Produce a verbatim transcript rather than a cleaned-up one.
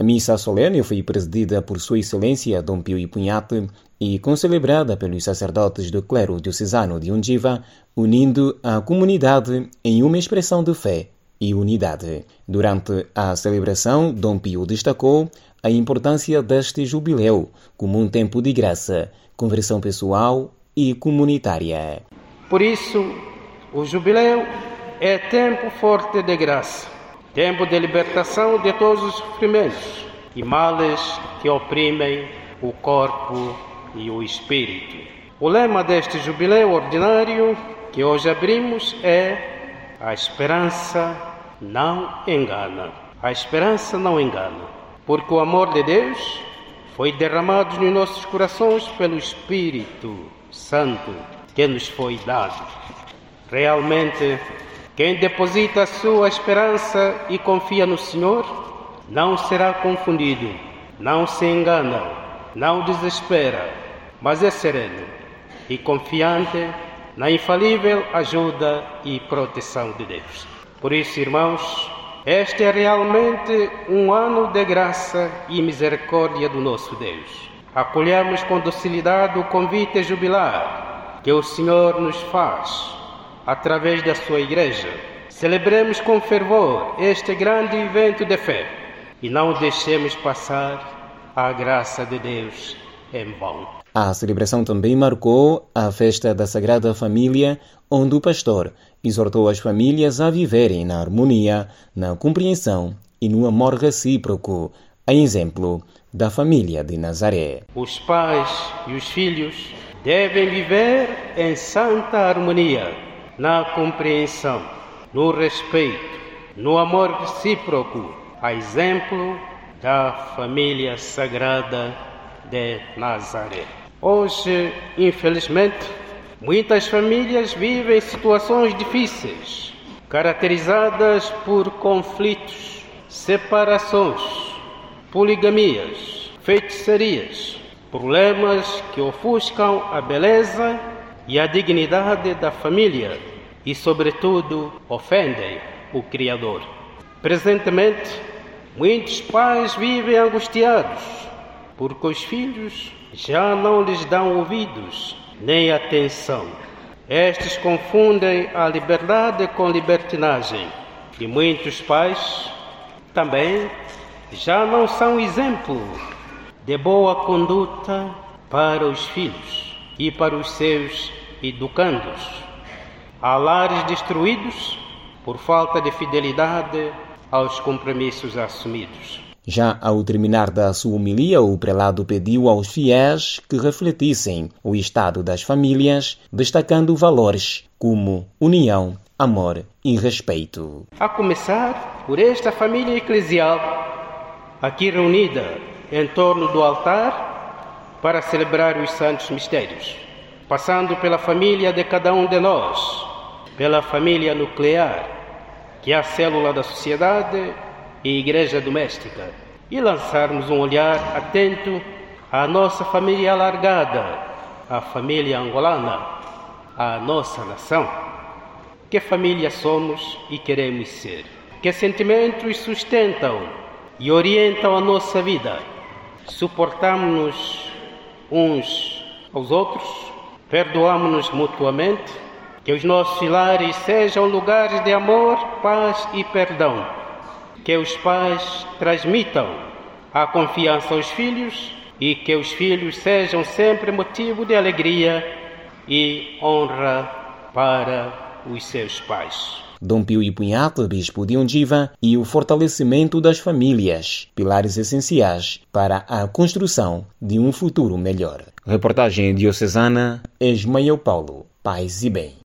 A missa solene foi presidida por Sua Excelência Dom Pio Ipunhate e concelebrada pelos sacerdotes do clero diocesano de Undiva, unindo a comunidade em uma expressão de fé e unidade. Durante a celebração, Dom Pio destacou a importância deste jubileu como um tempo de graça, conversão pessoal e comunitária. Por isso, o jubileu é tempo forte de graça, tempo de libertação de todos os sofrimentos e males que oprimem o corpo e o espírito. O lema deste jubileu ordinário que hoje abrimos é: a esperança não engana. A esperança não engana, porque o amor de Deus foi derramado nos nossos corações pelo Espírito Santo que nos foi dado. Realmente, quem deposita a sua esperança e confia no Senhor não será confundido, não se engana, não desespera, mas é sereno e confiante na infalível ajuda e proteção de Deus. Por isso, irmãos, este é realmente um ano de graça e misericórdia do nosso Deus. Acolhamos com docilidade o convite jubilar que o Senhor nos faz através da sua Igreja. Celebremos com fervor este grande evento de fé e não deixemos passar a graça de Deus em vão. A celebração também marcou a festa da Sagrada Família, onde o pastor exortou as famílias a viverem na harmonia, na compreensão e no amor recíproco, a exemplo da família de Nazaré. Os pais e os filhos devem viver em santa harmonia, na compreensão, no respeito, no amor recíproco, a exemplo da família sagrada de Nazaré. Hoje, infelizmente, muitas famílias vivem situações difíceis, caracterizadas por conflitos, separações, poligamias, feitiçarias, problemas que ofuscam a beleza e a dignidade da família e, sobretudo, ofendem o Criador. Presentemente, muitos pais vivem angustiados porque os filhos já não lhes dão ouvidos nem atenção. Estes confundem a liberdade com libertinagem e muitos pais também já não são exemplo de boa conduta para os filhos e para os seus educandos. Há lares destruídos por falta de fidelidade aos compromissos assumidos. Já ao terminar da sua homilia, o prelado pediu aos fiéis que refletissem o estado das famílias, destacando valores como união, amor e respeito. A começar por esta família eclesial, aqui reunida em torno do altar para celebrar os santos mistérios, passando pela família de cada um de nós, pela família nuclear, que é a célula da sociedade e igreja doméstica, e lançarmos um olhar atento à nossa família alargada, à família angolana, à nossa nação. Que família somos e queremos ser? Que sentimentos sustentam e orientam a nossa vida? Suportamos-nos uns aos outros? Perdoamos-nos mutuamente? Que os nossos lares sejam lugares de amor, paz e perdão. Que os pais transmitam a confiança aos filhos e que os filhos sejam sempre motivo de alegria e honra para os seus pais. Dom Pio Ipunhate, bispo de Undiva, e o fortalecimento das famílias, pilares essenciais para a construção de um futuro melhor. Reportagem diocesana, Ismael Paulo, Paz e Bem.